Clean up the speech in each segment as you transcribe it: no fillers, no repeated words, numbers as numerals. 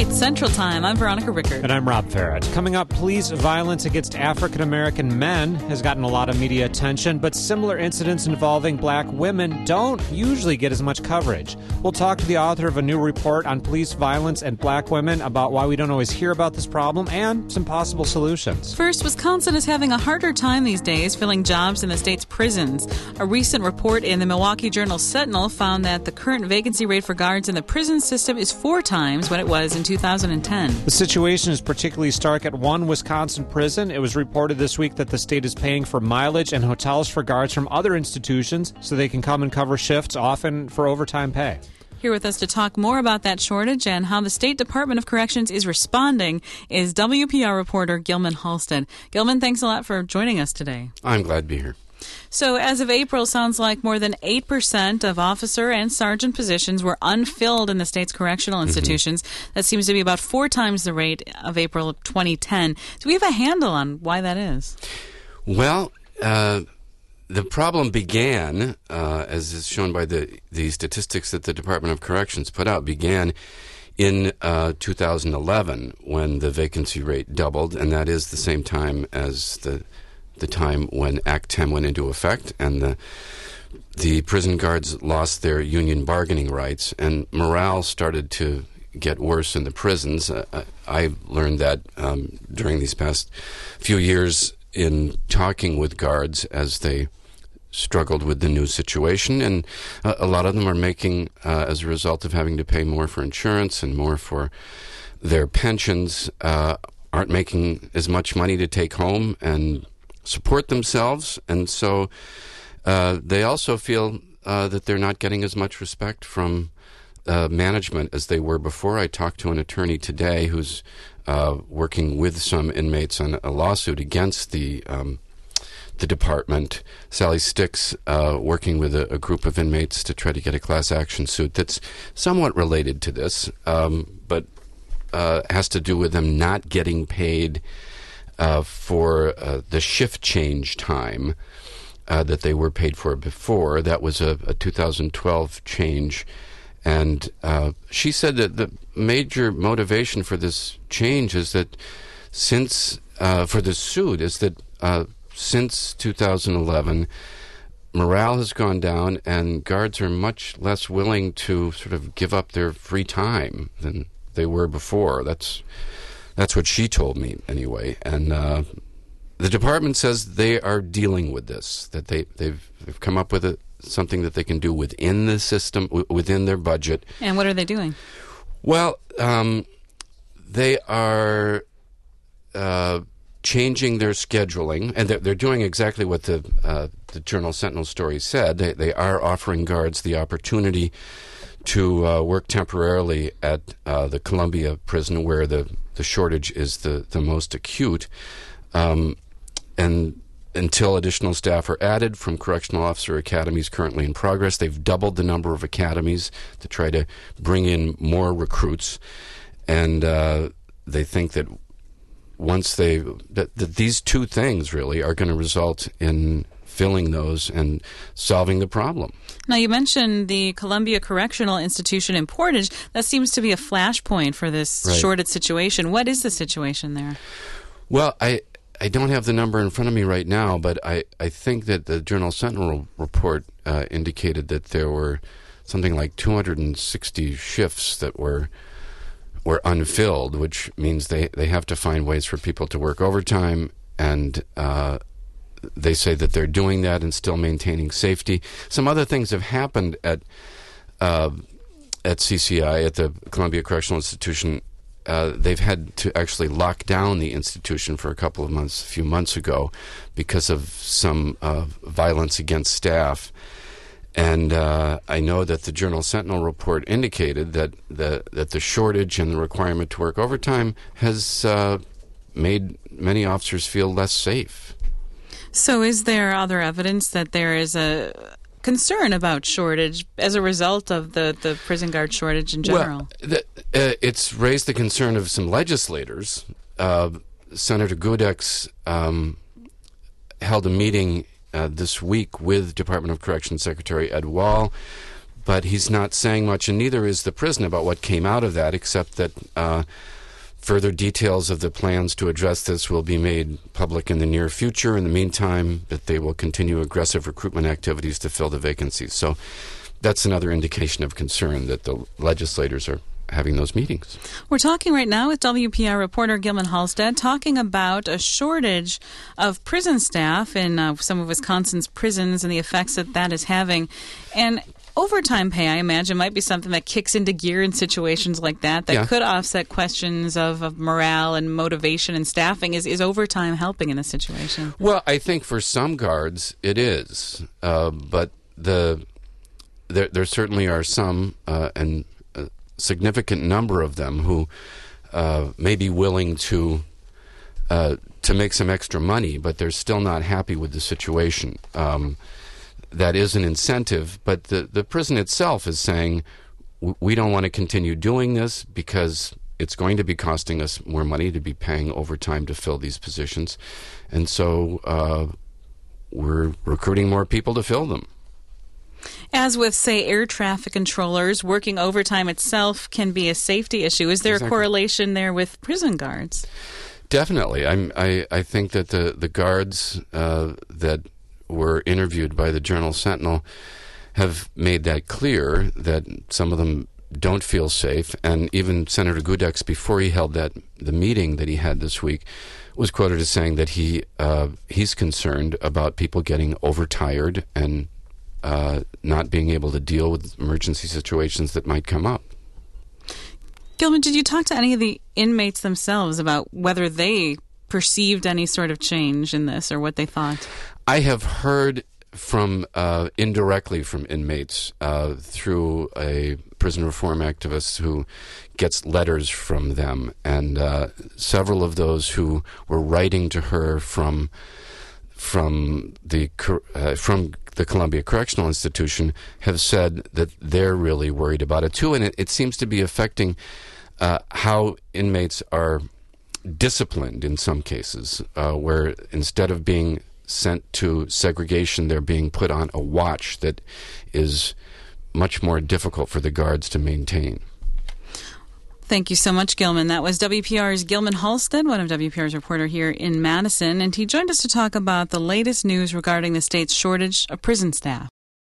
It's Central Time. I'm Veronica Rickert. And I'm Rob Farrett. Coming up, police violence against African-American men has gotten a lot of media attention, but similar incidents involving black women don't usually get as much coverage. We'll talk to the author of a new report on police violence and black women about why we don't always hear about this problem and some possible solutions. First, Wisconsin is having a harder time these days filling jobs in the state's prisons. A recent report in the Milwaukee Journal-Sentinel found that the current vacancy rate for guards in the prison system is 4 times what it was in 2010. The situation is particularly stark at one Wisconsin prison. It was reported this week that the state is paying for mileage and hotels for guards from other institutions so they can come and cover shifts, often for overtime pay. Here with us to talk more about that shortage and how the State Department of Corrections is responding is WPR reporter Gilman Halstead. Gilman, thanks a lot for joining us today. I'm glad to be here. So as of April, sounds like more than 8% of officer and sergeant positions were unfilled in the state's correctional institutions. That seems to be about 4 times the rate of April of 2010. Do we have a handle on why that is? Well, the problem began, as is shown by the statistics that the Department of Corrections put out, began in 2011 when the vacancy rate doubled, and that is the same time as the time when Act 10 went into effect, and the prison guards lost their union bargaining rights, and morale started to get worse in the prisons. I learned that during these past few years in talking with guards as they struggled with the new situation, and a lot of them are making, as a result of having to pay more for insurance and more for their pensions, aren't making as much money to take home and support themselves, and so they also feel that they're not getting as much respect from management as they were before. I talked to an attorney today who's working with some inmates on a lawsuit against the department. Sally Sticks, working with a group of inmates to try to get a class action suit that's somewhat related to this, but has to do with them not getting paid for the shift change time that they were paid for before. That was a 2012 change. And she said that the major motivation for this change is that for this suit is that since 2011, morale has gone down and guards are much less willing to sort of give up their free time than they were before. That's what she told me, anyway. And the department says they are dealing with this, that they've come up with something that they can do within the system, within their budget. And what are they doing? Well, they are changing their scheduling, and they're doing exactly what the Journal-Sentinel story said. They are offering guards the opportunity to work temporarily at the Columbia prison, where the shortage is the most acute, and until additional staff are added from correctional officer academies currently in progress. They've doubled the number of academies to try to bring in more recruits, and they think that once that these two things really are going to result in filling those and solving the problem. Now, you mentioned the Columbia Correctional Institution in Portage. That seems to be a flashpoint for this shortage situation. What is the situation there? Well, I don't have the number in front of me right now, but I think that the Journal-Sentinel report indicated that there were something like 260 shifts that were unfilled, which means they have to find ways for people to work overtime, and they say that they're doing that and still maintaining safety. Some other things have happened at CCI, at the Columbia Correctional Institution. They've had to actually lock down the institution for a few months ago because of some violence against staff. And I know that the Journal-Sentinel report indicated that the shortage and the requirement to work overtime has made many officers feel less safe. So is there other evidence that there is a concern about shortage as a result of the prison guard shortage in general? Well, it's raised the concern of some legislators. Senator Gudex held a meeting this week with Department of Corrections Secretary Ed Wall, but he's not saying much, and neither is the prison about what came out of that, except that further details of the plans to address this will be made public in the near future. In the meantime, that they will continue aggressive recruitment activities to fill the vacancies. So that's another indication of concern that the legislators are having those meetings. We're talking right now with WPR reporter Gilman Halstead, talking about a shortage of prison staff in some of Wisconsin's prisons and the effects that is having. And overtime pay, I imagine, might be something that kicks into gear in situations like that could offset questions of morale and motivation and staffing. Is overtime helping in this situation? Well, I think for some guards it is, but there certainly are some, and a significant number of them, who may be willing to make some extra money, but they're still not happy with the situation. That is an incentive, but the prison itself is saying, we don't want to continue doing this because it's going to be costing us more money to be paying overtime to fill these positions. And so we're recruiting more people to fill them. As with, say, air traffic controllers, working overtime itself can be a safety issue. Is there a correlation there with prison guards? Definitely. I think that the guards that were interviewed by the Journal Sentinel have made that clear, that some of them don't feel safe. And even Senator Gudex, before he held the meeting that he had this week, was quoted as saying that he's concerned about people getting overtired and not being able to deal with emergency situations that might come up. Gilman, did you talk to any of the inmates themselves about whether they perceived any sort of change in this or what they thought? I have heard from indirectly from inmates through a prison reform activist who gets letters from them, and several of those who were writing to her from the Columbia Correctional Institution have said that they're really worried about it too, and it seems to be affecting how inmates are disciplined in some cases, where instead of being sent to segregation, they're being put on a watch that is much more difficult for the guards to maintain. Thank you so much, Gilman. That was WPR's Gilman Halstead, one of WPR's reporter here in Madison, and he joined us to talk about the latest news regarding the state's shortage of prison staff.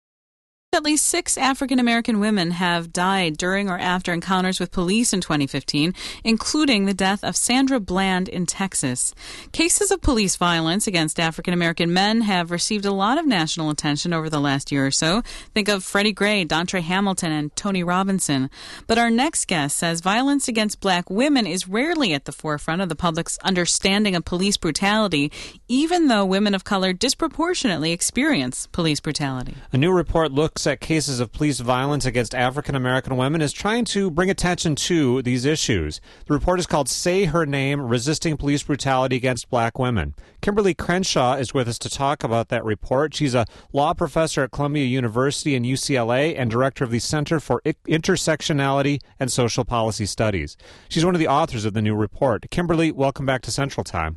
At least 6 African-American women have died during or after encounters with police in 2015, including the death of Sandra Bland in Texas. Cases of police violence against African-American men have received a lot of national attention over the last year or so. Think of Freddie Gray, Dontre Hamilton, and Tony Robinson. But our next guest says violence against black women is rarely at the forefront of the public's understanding of police brutality, even though women of color disproportionately experience police brutality. A new report looks at cases of police violence against African-American women is trying to bring attention to these issues. The report is called Say Her Name, Resisting Police Brutality Against Black Women. Kimberly Crenshaw is with us to talk about that report. She's a law professor at Columbia University and UCLA and director of the Center for Intersectionality and Social Policy Studies. She's one of the authors of the new report. Kimberly, welcome back to Central Time.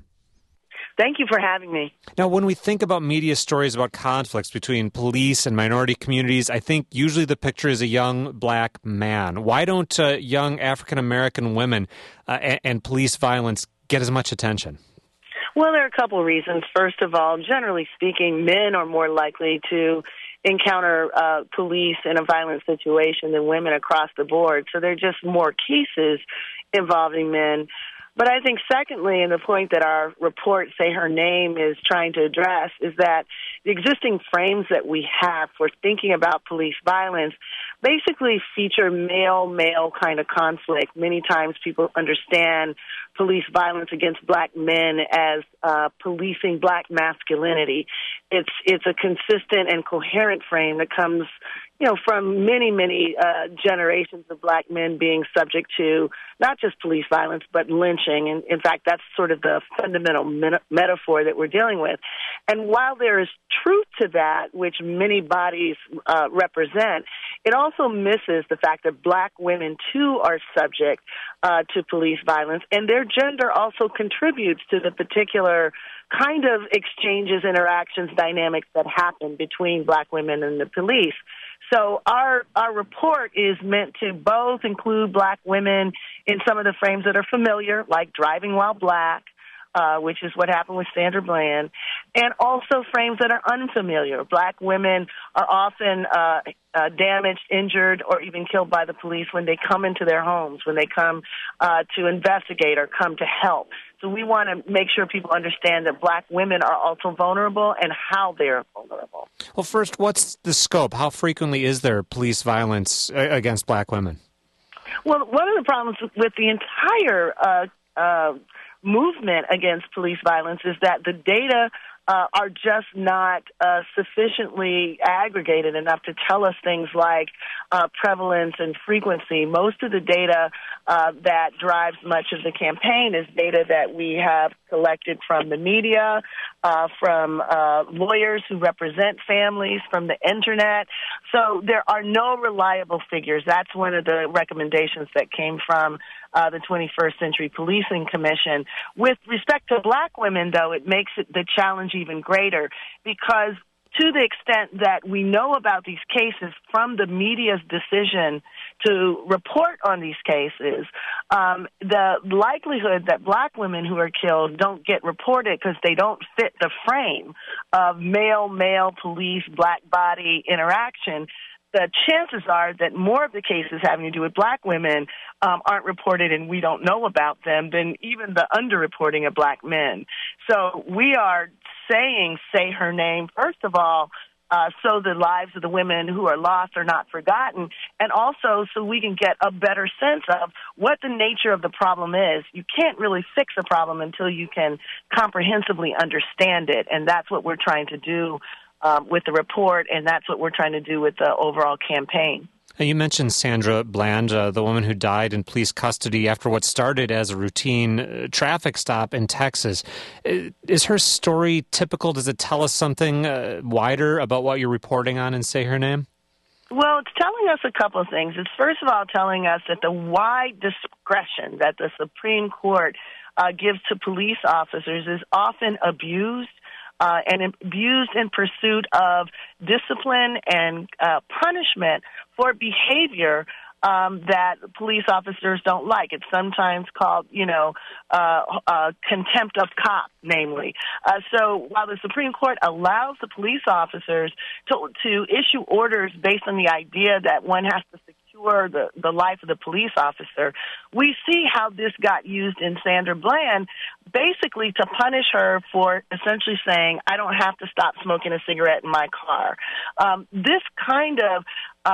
Thank you for having me. Now, when we think about media stories about conflicts between police and minority communities, I think usually the picture is a young black man. Why don't young African-American women and police violence get as much attention? Well, there are a couple of reasons. First of all, generally speaking, men are more likely to encounter police in a violent situation than women across the board. So there are just more cases involving men. But I think secondly, and the point that our report, Say Her Name, is trying to address, is that the existing frames that we have for thinking about police violence basically feature male-male kind of conflict. Many times people understand police violence against black men as policing black masculinity. It's a consistent and coherent frame that comes, from many generations of black men being subject to not just police violence, but lynching. And in fact, that's sort of the fundamental metaphor that we're dealing with. And while there is truth to that, which many bodies represent, it also misses the fact that black women, too, are subject to police violence, and their gender also contributes to the particular kind of exchanges, interactions, dynamics that happen between black women and the police. So our report is meant to both include black women in some of the frames that are familiar, like driving while black, which is what happened with Sandra Bland, and also frames that are unfamiliar. Black women are often damaged, injured, or even killed by the police when they come into their homes, when they come to investigate or come to help. So we want to make sure people understand that black women are also vulnerable and how they're vulnerable. Well, first, what's the scope? How frequently is there police violence against black women? Well, one of the problems with the entire movement against police violence is that the data are just not sufficiently aggregated enough to tell us things like prevalence and frequency. Most of the data that drives much of the campaign is data that we have collected from the media, from lawyers who represent families, from the internet. So there are no reliable figures. That's one of the recommendations that came from the 21st Century Policing Commission. With respect to black women, though, it makes the challenge even greater because to the extent that we know about these cases from the media's decision to report on these cases, the likelihood that black women who are killed don't get reported because they don't fit the frame of male-male police black body interaction, the chances are that more of the cases having to do with black women aren't reported and we don't know about them than even the underreporting of black men. So we are saying, say her name, first of all, so the lives of the women who are lost are not forgotten, and also so we can get a better sense of what the nature of the problem is. You can't really fix a problem until you can comprehensively understand it, and that's what we're trying to do with the report, and that's what we're trying to do with the overall campaign. You mentioned Sandra Bland, the woman who died in police custody after what started as a routine traffic stop in Texas. Is her story typical? Does it tell us something wider about what you're reporting on in Say Her Name? Well, it's telling us a couple of things. It's first of all telling us that the wide discretion that the Supreme Court gives to police officers is often abused. And abused in pursuit of discipline and punishment for behavior that police officers don't like. It's sometimes called, contempt of cop, namely. So while the Supreme Court allows the police officers to issue orders based on the idea that one has to secure the life of the police officer, we see how this got used in Sandra Bland, basically to punish her for essentially saying, I don't have to stop smoking a cigarette in my car. This kind of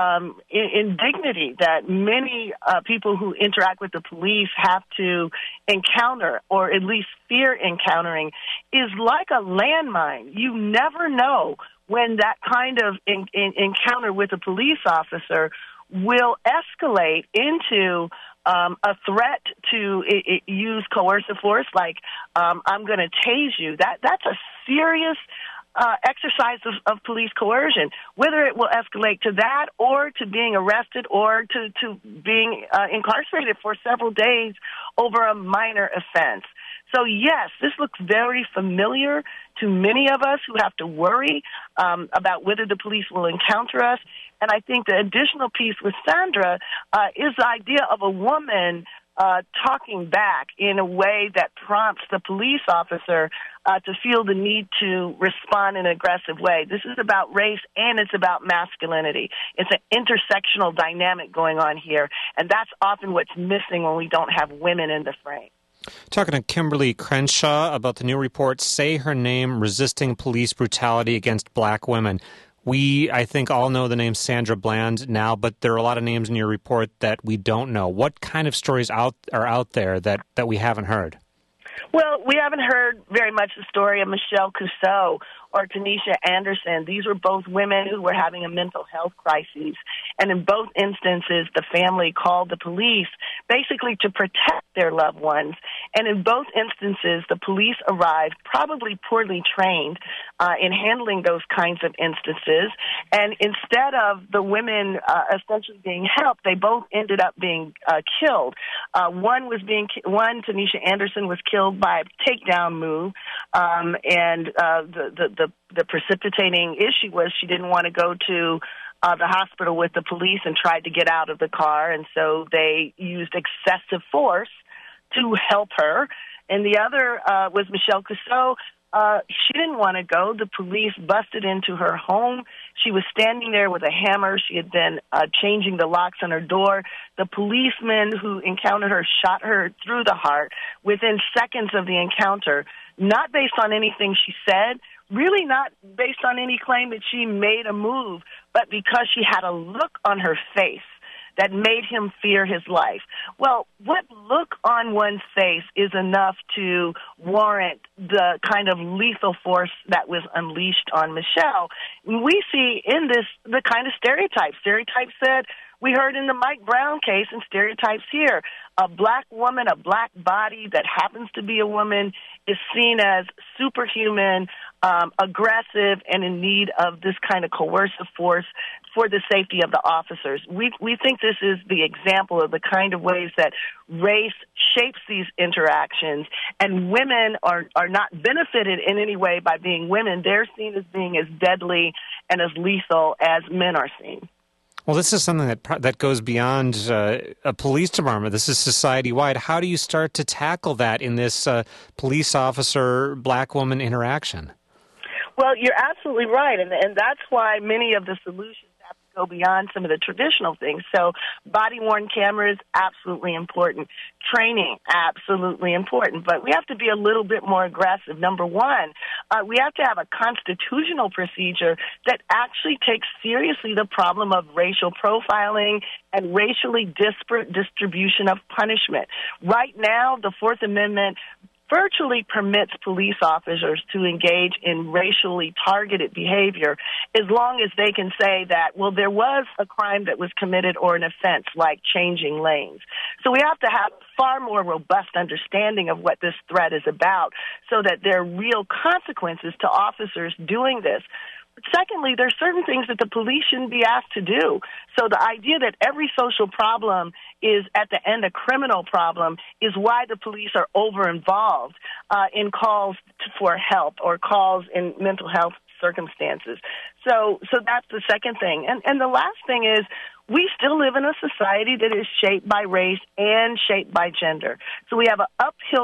indignity that many people who interact with the police have to encounter, or at least fear encountering, is like a landmine. You never know when that kind of encounter with a police officer will escalate into a threat to use coercive force, like I'm going to tase you. That's a serious exercise of police coercion, whether it will escalate to that or to being arrested or to being incarcerated for several days over a minor offense. So, yes, this looks very familiar to many of us who have to worry about whether the police will encounter us. And I think the additional piece with Sandra is the idea of a woman talking back in a way that prompts the police officer to feel the need to respond in an aggressive way. This is about race and it's about masculinity. It's an intersectional dynamic going on here, and that's often what's missing when we don't have women in the frame. Talking to Kimberly Crenshaw about the new report, Say Her Name, Resisting Police Brutality Against Black Women. We, I think, all know the name Sandra Bland now, but there are a lot of names in your report that we don't know. What kind of stories are out there that we haven't heard? Well, we haven't heard very much the story of Michelle Cusseau or Tanisha Anderson. These were both women who were having a mental health crisis. And in both instances, the family called the police basically to protect their loved ones. And in both instances, the police arrived probably poorly trained in handling those kinds of instances. And instead of the women essentially being helped, they both ended up being killed. One, Tanisha Anderson, was killed by a takedown move, and the precipitating issue was she didn't want to go to the hospital with the police and tried to get out of the car, and so they used excessive force to help her. And the other was Michelle Cusseau. She didn't want to go. The police busted into her home. She was standing there with a hammer. She had been changing the locks on her door. The policeman who encountered her shot her through the heart within seconds of the encounter, not based on anything she said, really not based on any claim that she made a move, but because she had a look on her face that made him fear his life. Well, what look on one's face is enough to warrant the kind of lethal force that was unleashed on Michelle? We see in this the kind of stereotypes that we heard in the Mike Brown case and stereotypes here. A black woman, a black body that happens to be a woman is seen as superhuman, aggressive, and in need of this kind of coercive force for the safety of the officers. We think this is the example of the kind of ways that race shapes these interactions, and women are not benefited in any way by being women. They're seen as being as deadly and as lethal as men are seen. Well, this is something that goes beyond a police department. This is society-wide. How do you start to tackle that in this police officer, black woman interaction? Well, you're absolutely right, and that's why many of the solutions have to go beyond some of the traditional things. So body-worn cameras, absolutely important. Training, absolutely important. But we have to be a little bit more aggressive. Number one, we have to have a constitutional procedure that actually takes seriously the problem of racial profiling and racially disparate distribution of punishment. Right now, the Fourth Amendment virtually permits police officers to engage in racially targeted behavior as long as they can say that, well, there was a crime that was committed or an offense like changing lanes. So we have to have far more robust understanding of what this threat is about so that there are real consequences to officers doing this. Secondly, there are certain things that the police shouldn't be asked to do. So the idea that every social problem is at the end a criminal problem is why the police are over-involved in calls for help or calls in mental health circumstances. So that's the second thing. And the last thing is we still live in a society that is shaped by race and shaped by gender. So we have an uphill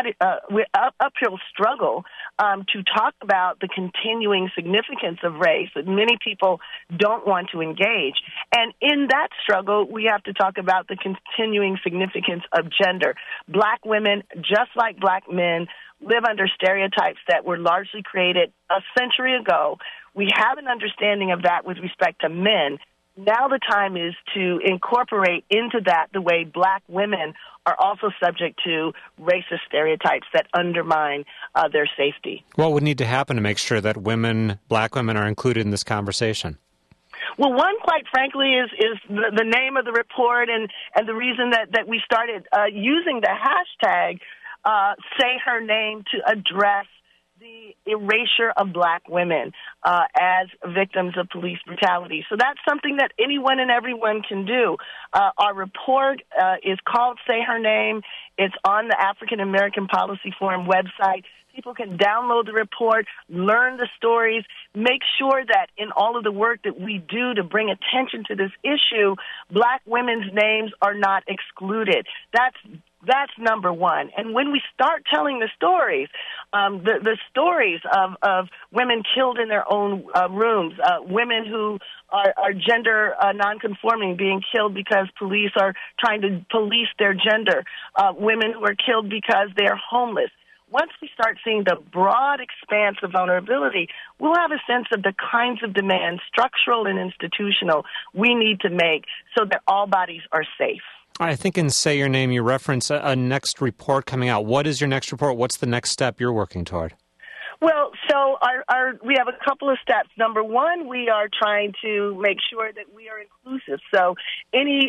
struggle to talk about the continuing significance of race that many people don't want to engage. And in that struggle, we have to talk about the continuing significance of gender. Black women, just like black men, live under stereotypes that were largely created a century ago. We have an understanding of that with respect to men. Now the time is to incorporate into that the way black women are also subject to racist stereotypes that undermine their safety. What would need to happen to make sure that black women are included in this conversation? Well, one, quite frankly, is the name of the report and the reason that we started using the hashtag Say Her Name to address the erasure of black women as victims of police brutality. So that's something that anyone and everyone can do. Our report is called Say Her Name. It's on the African American Policy Forum website. People can download the report, learn the stories, make sure that in all of the work that we do to bring attention to this issue, black women's names are not excluded. That's number one. And when we start telling the stories, the stories of women killed in their own rooms, women who are gender nonconforming being killed because police are trying to police their gender, women who are killed because they're homeless. Once we start seeing the broad expanse of vulnerability, we'll have a sense of the kinds of demands, structural and institutional, we need to make so that all bodies are safe. I think in Say Your Name, you reference a next report coming out. What is your next report? What's the next step you're working toward? Well, so we have a couple of steps. Number one, we are trying to make sure that we are inclusive. So any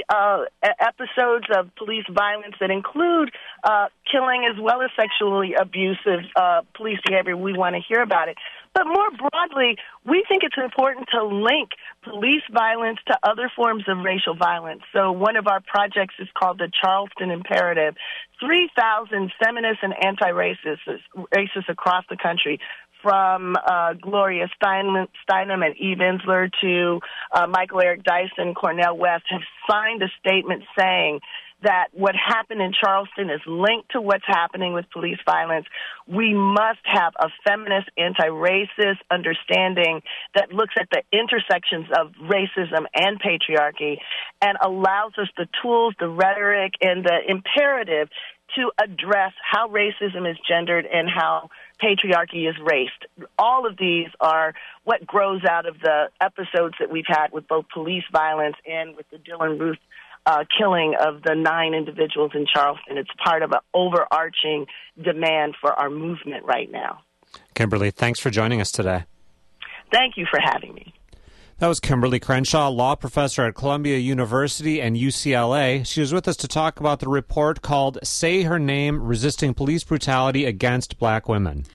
episodes of police violence that include killing as well as sexually abusive police behavior, we want to hear about it. But more broadly, we think it's important to link police violence to other forms of racial violence. So one of our projects is called the Charleston Imperative. 3,000 feminists and anti-racists across the country from Gloria Steinem and Eve Ensler to Michael Eric Dyson, Cornel West, have signed a statement saying that what happened in Charleston is linked to what's happening with police violence. We must have a feminist, anti-racist understanding that looks at the intersections of racism and patriarchy and allows us the tools, the rhetoric, and the imperative to address how racism is gendered and how patriarchy is raced. All of these are what grows out of the episodes that we've had with both police violence and with the Dylan Ruth killing of the 9 individuals in Charleston. It's part of an overarching demand for our movement right now. Kimberly, thanks for joining us today. Thank you for having me. That was Kimberly Crenshaw, law professor at Columbia University and UCLA. She was with us to talk about the report called Say Her Name, Resisting Police Brutality Against Black Women.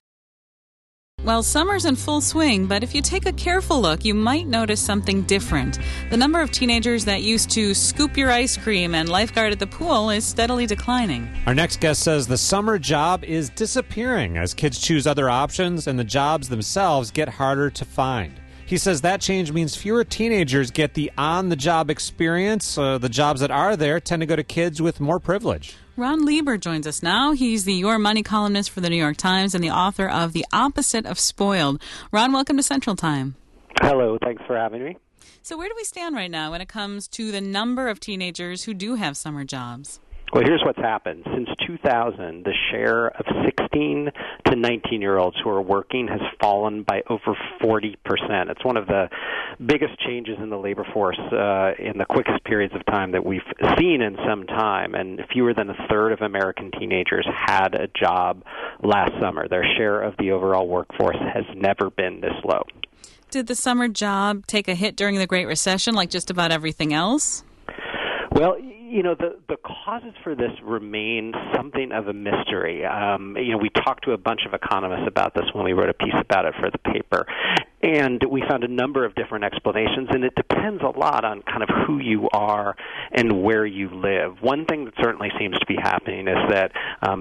Well, summer's in full swing, but if you take a careful look, you might notice something different. The number of teenagers that used to scoop your ice cream and lifeguard at the pool is steadily declining. Our next guest says the summer job is disappearing as kids choose other options and the jobs themselves get harder to find. He says that change means fewer teenagers get the on-the-job experience. The jobs that are there tend to go to kids with more privilege. Ron Lieber joins us now. He's the Your Money columnist for the New York Times and the author of The Opposite of Spoiled. Ron, welcome to Central Time. Hello, thanks for having me. So where do we stand right now when it comes to the number of teenagers who do have summer jobs? Well, here's what's happened. Since 2000, the share of 16 to 19-year-olds who are working has fallen by over 40%. It's one of the biggest changes in the labor force in the quickest periods of time that we've seen in some time, and fewer than a third of American teenagers had a job last summer. Their share of the overall workforce has never been this low. Did the summer job take a hit during the Great Recession like just about everything else? Well, you know, the causes for this remain something of a mystery. We talked to a bunch of economists about this when we wrote a piece about it for the paper, and we found a number of different explanations, and it depends a lot on kind of who you are and where you live. One thing that certainly seems to be happening is that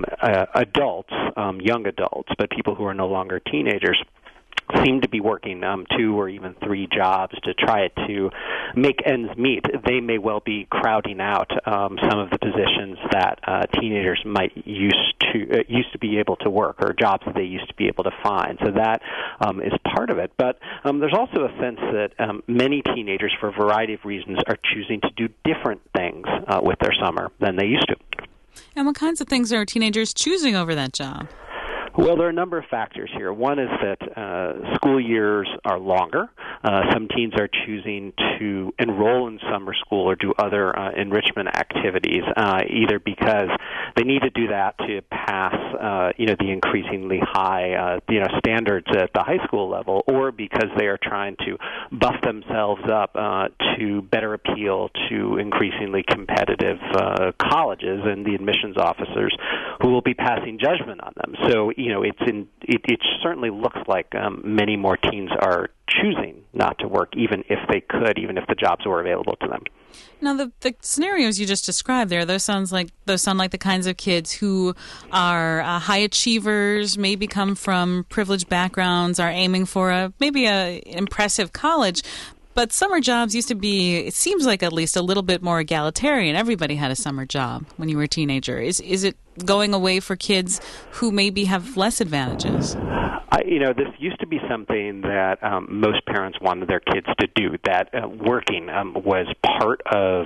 adults, young adults, but people who are no longer teenagers, seem to be working 2 or even 3 jobs to try to make ends meet. They may well be crowding out some of the positions that teenagers might used to be able to work, or jobs that they used to be able to find. So that is part of it. But there's also a sense that many teenagers, for a variety of reasons, are choosing to do different things with their summer than they used to. And what kinds of things are teenagers choosing over that job? Well, there are a number of factors here. One is that school years are longer. Some teens are choosing to enroll in summer school or do other enrichment activities, either because they need to do that to pass, the increasingly high, standards at the high school level, or because they are trying to buff themselves up to better appeal to increasingly competitive colleges and the admissions officers who will be passing judgment on them. So, it certainly looks like many more teens are choosing not to work, even if they could, even if the jobs were available to them. Now, the scenarios you just described there, those sound like the kinds of kids who are high achievers, maybe come from privileged backgrounds, are aiming for maybe an impressive college. But summer jobs used to be, it seems like at least a little bit more egalitarian. Everybody had a summer job when you were a teenager. Is it going away for kids who maybe have less advantages? This used to be something that most parents wanted their kids to do, that working was part of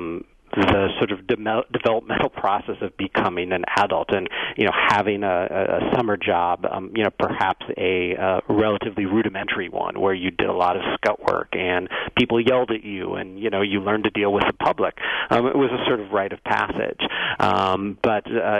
the sort of developmental process of becoming an adult, and having a summer job, perhaps a relatively rudimentary one where you did a lot of scout work and people yelled at you, and you learned to deal with the public. It was a sort of rite of passage, but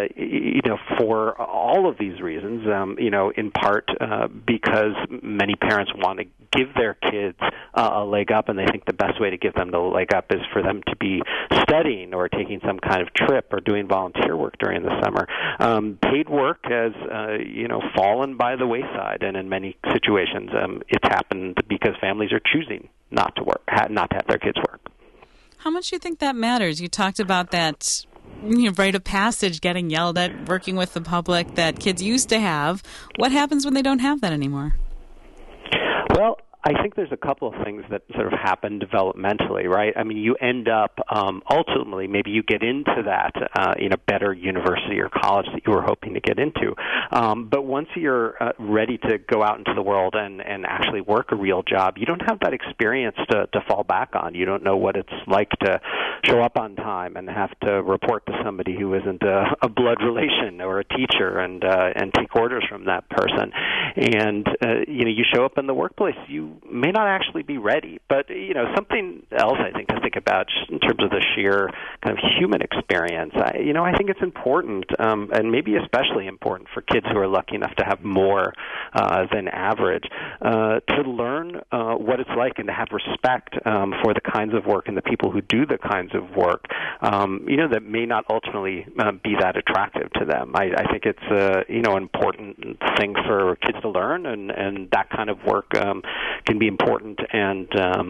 for all of these reasons, in part because many parents want to give their kids a leg up, and they think the best way to give them the leg up is for them to be studying or taking some kind of trip or doing volunteer work during the summer. Paid work has, fallen by the wayside, and in many situations, it's happened because families are choosing not to work, not to have their kids work. How much do you think that matters? You talked about that rite of passage getting yelled at, working with the public that kids used to have. What happens when they don't have that anymore? Well, I think there's a couple of things that sort of happen developmentally, right? I mean, you end up ultimately, maybe you get into that better university or college that you were hoping to get into. But once you're ready to go out into the world and actually work a real job, you don't have that experience to fall back on. You don't know what it's like to show up on time and have to report to somebody who isn't a blood relation or a teacher and take orders from that person. And you show up in the workplace, you may not actually be ready. But something else I think to think about just in terms of the sheer kind of human experience. I think it's important, and maybe especially important for kids who are lucky enough to have more than average, to learn what it's like and to have respect for the kinds of work and the people who do the kinds of work, that may not ultimately be that attractive to them. I think it's an important thing for kids to learn, and that kind of work can be important, and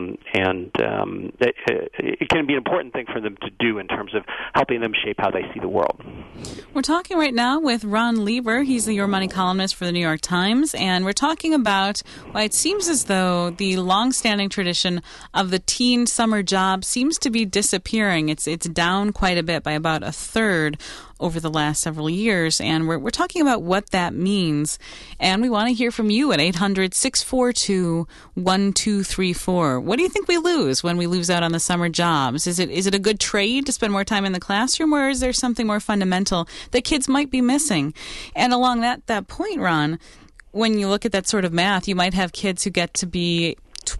it can be an important thing for them to do in terms of helping them shape how they see the world. We're talking right now with Ron Lieber. He's the Your Money columnist for the New York Times, and we're talking about why it seems as though the long-standing tradition of the teen summer job seems to be disappearing. It's down quite a bit, by about a third over the last several years, and we're talking about what that means. And we want to hear from you at 800-642-1234. What do you think we lose when we lose out on the summer jobs? Is it a good trade to spend more time in the classroom, or is there something more fundamental that kids might be missing? And along that point, Ron, when you look at that sort of math, you might have kids who get to be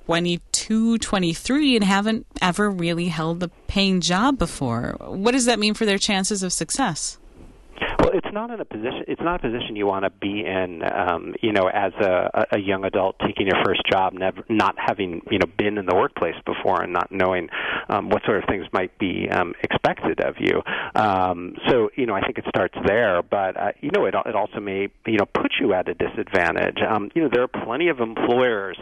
22, 23 and haven't ever really held a paying job before. What does that mean for their chances of success? Well, it's not a position you want to be in, as a young adult taking your first job, not having, been in the workplace before and not knowing what sort of things might be expected of you. So, I think it starts there, but, it also may, put you at a disadvantage. There are plenty of employers,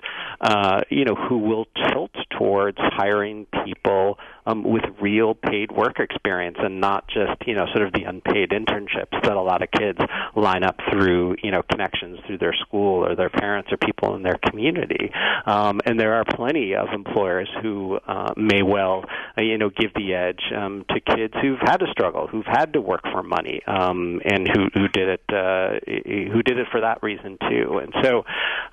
who will tilt towards hiring people with real paid work experience and not just, sort of the unpaid internships that a lot of kids line up through, connections through their school or their parents or people in their community. And there are plenty of employers who may well, give the edge to kids who've had to struggle, who've had to work for money, and who did it for that reason too. And so,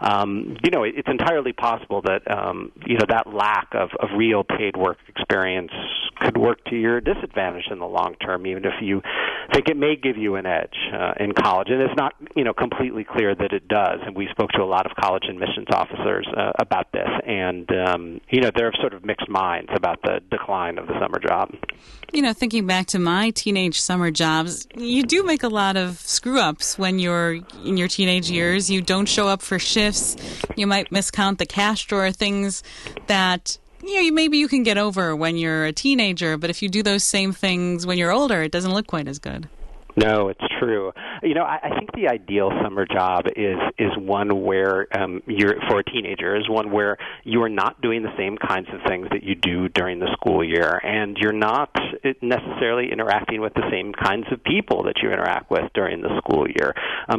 it's entirely possible that, that lack of real paid work experience could work to your disadvantage in the long term, even if you think it may give you an edge in college. And it's not, completely clear that it does. And we spoke to a lot of college admissions officers about this. And, there are sort of mixed minds about the decline of the summer job. Thinking back to my teenage summer jobs, you do make a lot of screw-ups when you're in your teenage years. You don't show up for shifts. You might miscount the cash drawer, things that maybe you can get over when you're a teenager, but if you do those same things when you're older, it doesn't look quite as good. No, it's true. I think the ideal summer job is one where for a teenager is one where you are not doing the same kinds of things that you do during the school year, and you're not necessarily interacting with the same kinds of people that you interact with during the school year.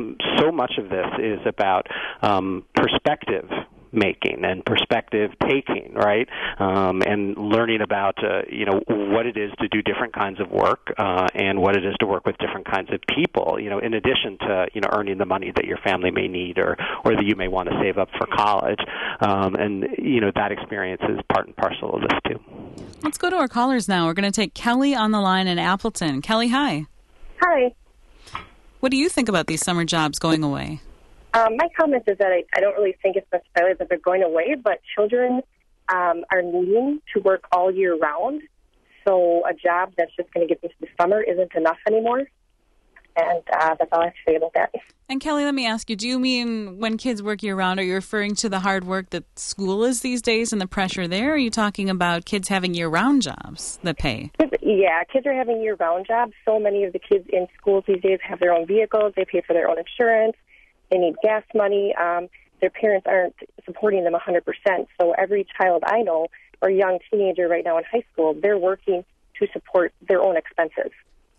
So much of this is about perspective making and perspective taking, right? And learning about, what it is to do different kinds of work and what it is to work with different kinds of people, in addition to, earning the money that your family may need or that you may want to save up for college. And, that experience is part and parcel of this too. Let's go to our callers now. We're going to take Kelly on the line in Appleton. Kelly, hi. Hi. What do you think about these summer jobs going away? My comment is that I don't really think it's necessarily that they're going away, but children are needing to work all year round. So a job that's just going to get them through the summer isn't enough anymore. And that's all I have to say about that. And Kelly, let me ask you, do you mean when kids work year-round, are you referring to the hard work that school is these days and the pressure there? Or are you talking about kids having year-round jobs that pay? Yeah, kids are having year-round jobs. So many of the kids in schools these days have their own vehicles. They pay for their own insurance. They need gas money. Their parents aren't supporting them 100%. So every child I know, or young teenager right now in high school, they're working to support their own expenses.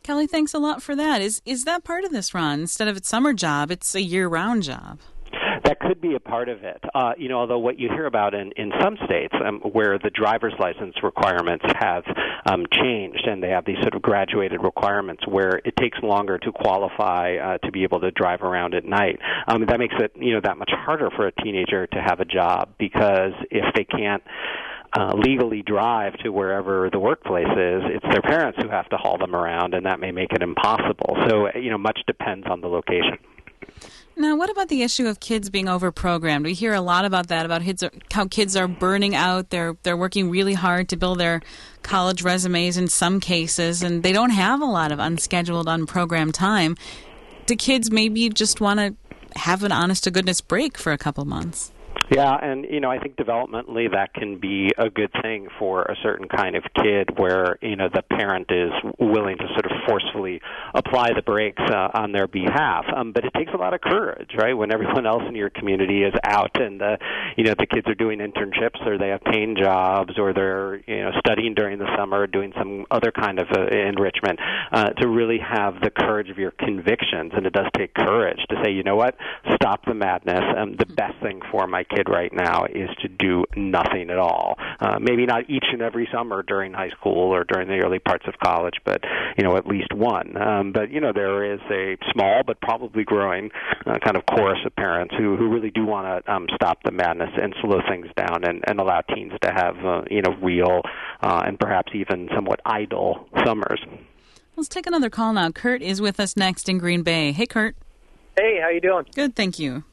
Kelly, thanks a lot for that. Is that part of this, Ron? Instead of a summer job, it's a year-round job. That could be a part of it. Although what you hear about in some states where the driver's license requirements have changed and they have these sort of graduated requirements where it takes longer to qualify to be able to drive around at night. That makes it, that much harder for a teenager to have a job, because if they can't legally drive to wherever the workplace is, it's their parents who have to haul them around, and that may make it impossible. So, much depends on the location. Now, what about the issue of kids being overprogrammed? We hear a lot about that, about how kids are burning out. They're working really hard to build their college resumes in some cases, and they don't have a lot of unscheduled, unprogrammed time. Do kids maybe just want to have an honest-to-goodness break for a couple months? Yeah, and, I think developmentally that can be a good thing for a certain kind of kid where, the parent is willing to sort of forcefully apply the brakes on their behalf. But it takes a lot of courage, right, when everyone else in your community is out and, the kids are doing internships or they have paying jobs or they're, studying during the summer or doing some other kind of enrichment, to really have the courage of your convictions. And it does take courage to say, you know what, stop the madness. The best thing for my kid right now is to do nothing at all. Maybe not each and every summer during high school or during the early parts of college, but at least one. But there is a small but probably growing kind of chorus of parents who really do want to stop the madness and slow things down and allow teens to have real and perhaps even somewhat idle summers. Let's take another call now. Kurt is with us next in Green Bay. Hey, Kurt. Hey, how you doing? Good, thank you.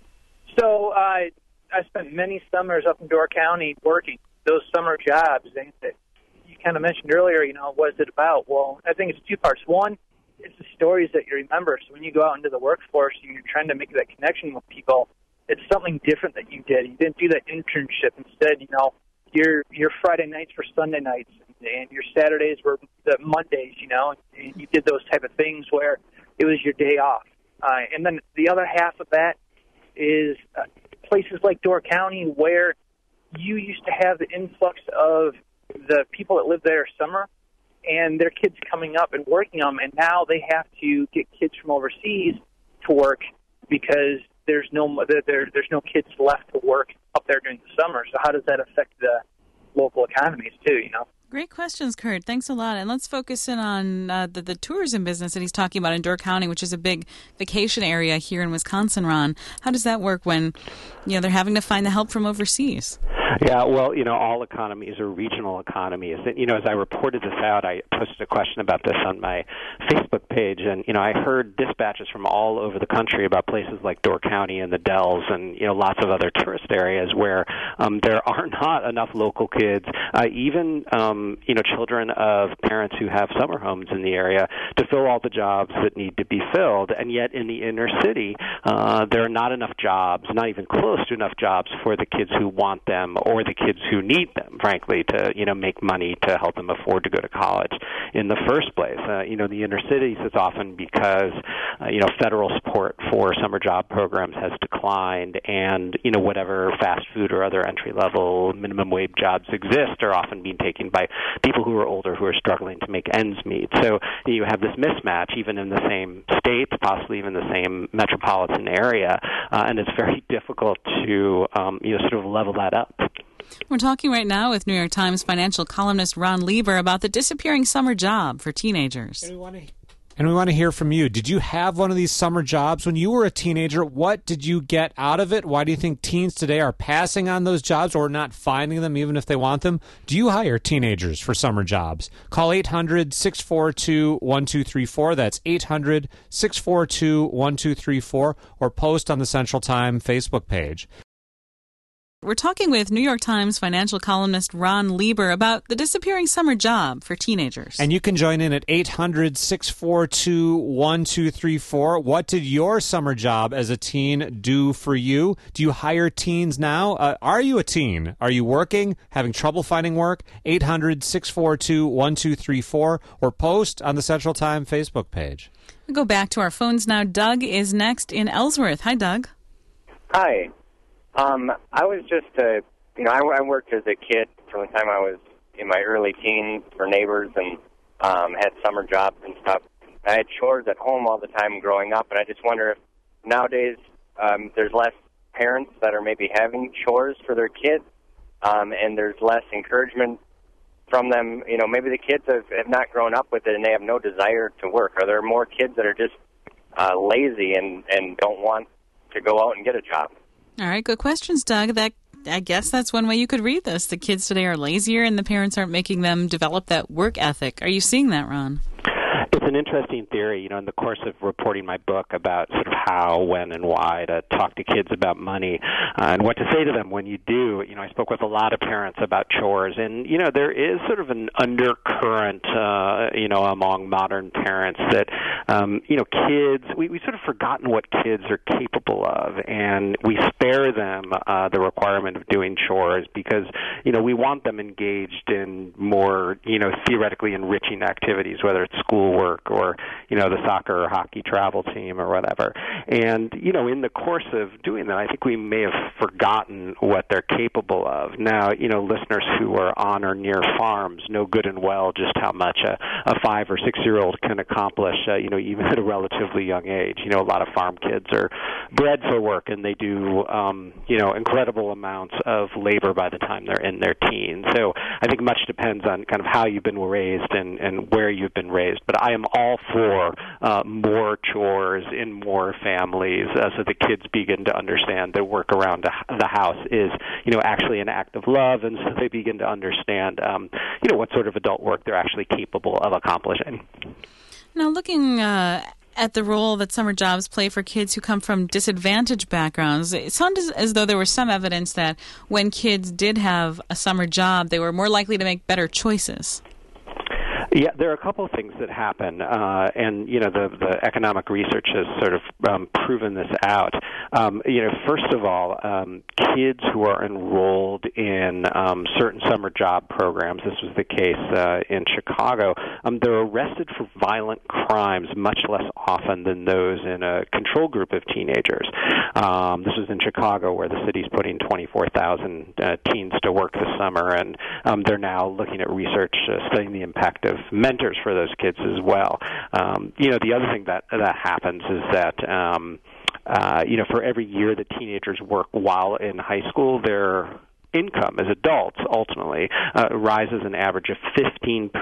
So I spent many summers up in Door County working those summer jobs. And you kind of mentioned earlier, what is it about? Well, I think it's two parts. One, it's the stories that you remember. So when you go out into the workforce and you're trying to make that connection with people, it's something different that you did. You didn't do that internship. Instead, your Friday nights were Sunday nights and your Saturdays were the Mondays, and you did those type of things where it was your day off. And then the other half of that is places like Door County where you used to have the influx of the people that live there summer and their kids coming up and working them, and now they have to get kids from overseas to work because there's no kids left to work up there during the summer. So how does that affect the local economies too, Great questions, Kurt. Thanks a lot. And let's focus in on the tourism business that he's talking about in Door County, which is a big vacation area here in Wisconsin, Ron. How does that work when they're having to find the help from overseas? Yeah, well, all economies are regional economies. And, as I reported this out, I posted a question about this on my Facebook page, and, I heard dispatches from all over the country about places like Door County and the Dells and, lots of other tourist areas where there are not enough local kids, even, children of parents who have summer homes in the area to fill all the jobs that need to be filled. And yet in the inner city, there are not enough jobs, not even close to enough jobs for the kids who want them or the kids who need them, frankly, to make money to help them afford to go to college in the first place. The inner cities is often because federal support for summer job programs has declined, and whatever fast food or other entry level minimum wage jobs exist are often being taken by people who are older who are struggling to make ends meet. So you have this mismatch even in the same state, possibly even the same metropolitan area, and it's very difficult to sort of level that up. We're talking right now with New York Times financial columnist Ron Lieber about the disappearing summer job for teenagers. And we want to hear from you. Did you have one of these summer jobs when you were a teenager? What did you get out of it? Why do you think teens today are passing on those jobs or not finding them even if they want them? Do you hire teenagers for summer jobs? Call 800-642-1234. That's 800-642-1234, or post on the Central Time Facebook page. We're talking with New York Times financial columnist Ron Lieber about the disappearing summer job for teenagers. And you can join in at 800-642-1234. What did your summer job as a teen do for you? Do you hire teens now? Are you a teen? Are you working? Having trouble finding work? 800-642-1234, or post on the Central Time Facebook page. We'll go back to our phones now. Doug is next in Ellsworth. Hi, Doug. Hi. I was just I worked as a kid from the time I was in my early teens for neighbors, and had summer jobs and stuff. I had chores at home all the time growing up, and I just wonder if nowadays there's less parents that are maybe having chores for their kids, and there's less encouragement from them. You know, maybe the kids have not grown up with it and they have no desire to work. Are there more kids that are just lazy and don't want to go out and get a job? All right, good questions, Doug. I guess that's one way you could read this. The kids today are lazier and the parents aren't making them develop that work ethic. Are you seeing that, Ron? It's an interesting theory, in the course of reporting my book about sort of how, when, and why to talk to kids about money and what to say to them when you do. I spoke with a lot of parents about chores, and, there is sort of an undercurrent, among modern parents that, kids, we've sort of forgotten what kids are capable of, and we spare them the requirement of doing chores because, we want them engaged in more, theoretically enriching activities, whether it's schoolwork or, the soccer or hockey travel team or whatever. And, in the course of doing that, I think we may have forgotten what they're capable of. Now, listeners who are on or near farms know good and well just how much a 5 or 6 year old can accomplish, even at a relatively young age. A lot of farm kids are bred for work and they do, incredible amounts of labor by the time they're in their teens. So I think much depends on kind of how you've been raised and where you've been raised. But I am all for more chores in more families so the kids begin to understand that work around the house is, actually an act of love, and so they begin to understand, what sort of adult work they're actually capable of accomplishing. Now, looking at the role that summer jobs play for kids who come from disadvantaged backgrounds, it sounded as though there was some evidence that when kids did have a summer job, they were more likely to make better choices. Yeah, there are a couple of things that happen, and the economic research has sort of proven this out. First of all, kids who are enrolled in certain summer job programs, this was the case in Chicago, they're arrested for violent crimes much less often than those in a control group of teenagers. This was in Chicago, where the city's putting 24,000 teens to work this summer, and they're now looking at research studying the impact of mentors for those kids as well. The other thing that happens is that for every year that teenagers work while in high school, their income as adults ultimately rises an average of 15%,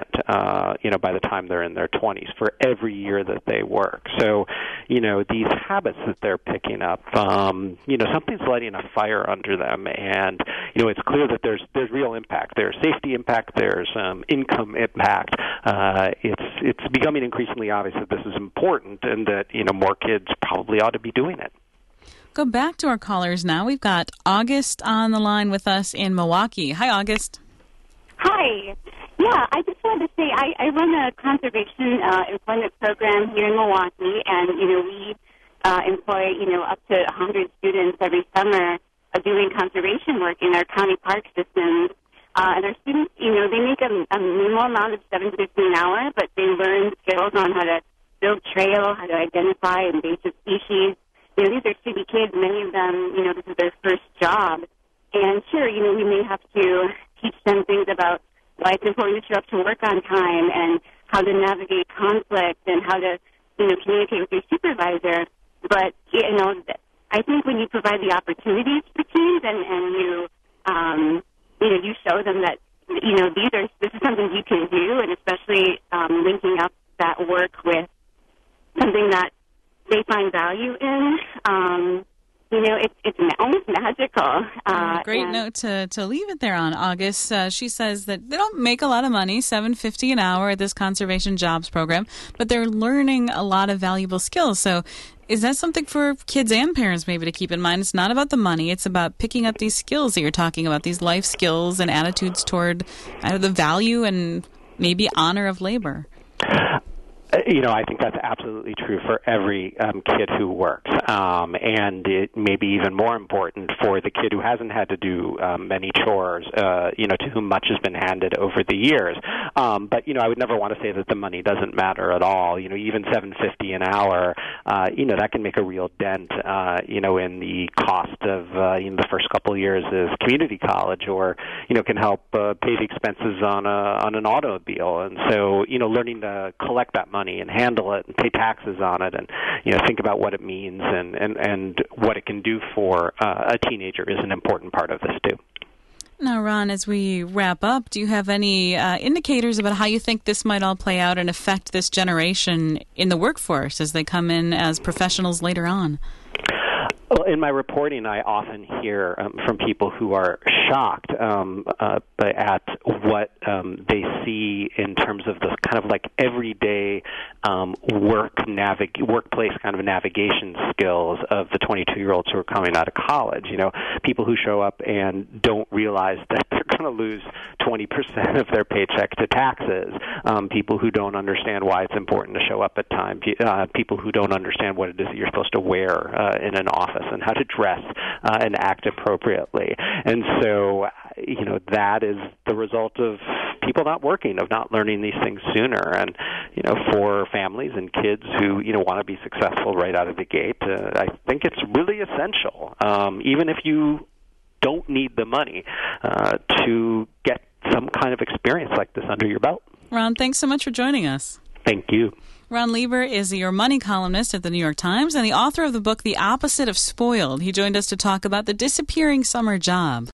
by the time they're in their 20s for every year that they work. So, these habits that they're picking up, something's lighting a fire under them, and, it's clear that there's real impact. There's safety impact, there's income impact. It's becoming increasingly obvious that this is important and that, more kids probably ought to be doing it. Go back to our callers now. We've got August on the line with us in Milwaukee. Hi, August. Hi. Yeah, I just wanted to say I run a conservation employment program here in Milwaukee, and, we employ, up to 100 students every summer doing conservation work in our county park systems. And our students, they make a minimal amount of $7.50 an hour, but they learn skills on how to build trail, how to identify invasive species. These are city kids. Many of them, this is their first job. And sure, we may have to teach them things about why it's important to show up to work on time and how to navigate conflict and how to, communicate with your supervisor. But, I think when you provide the opportunities for teams and you, you show them that, this is something you can do, and especially linking up that work with something that they find value in, it's almost magical. Great note to leave it there on, August. She says that they don't make a lot of money, $7.50 an hour at this conservation jobs program, but they're learning a lot of valuable skills. So is that something for kids and parents maybe to keep in mind? It's not about the money. It's about picking up these skills that you're talking about, these life skills and attitudes toward the value and maybe honor of labor. I think that's absolutely true for every kid who works, and it may be even more important for the kid who hasn't had to do many chores, to whom much has been handed over the years. But I would never want to say that the money doesn't matter at all. Even $7.50 an hour, that can make a real dent, in the cost of the first couple of years as community college, or can help pay the expenses on an automobile. And so, learning to collect that money and handle it and pay taxes on it, and think about what it means and what it can do for a teenager is an important part of this too. Now, Ron, as we wrap up, do you have any indicators about how you think this might all play out and affect this generation in the workforce as they come in as professionals later on? Well, in my reporting, I often hear from people who are shocked at what they see in terms of the kind of like everyday workplace kind of navigation skills of the 22-year-olds who are coming out of college. People who show up and don't realize that they're going to lose 20% of their paycheck to taxes. People who don't understand why it's important to show up at time. People who don't understand what it is that you're supposed to wear in an office and how to dress and act appropriately. And so, that is the result of people not working, of not learning these things sooner. And, for families and kids who, want to be successful right out of the gate, I think it's really essential, even if you don't need the money, to get some kind of experience like this under your belt. Ron, thanks so much for joining us. Thank you. Ron Lieber is your money columnist at the New York Times and the author of the book The Opposite of Spoiled. He joined us to talk about the disappearing summer job.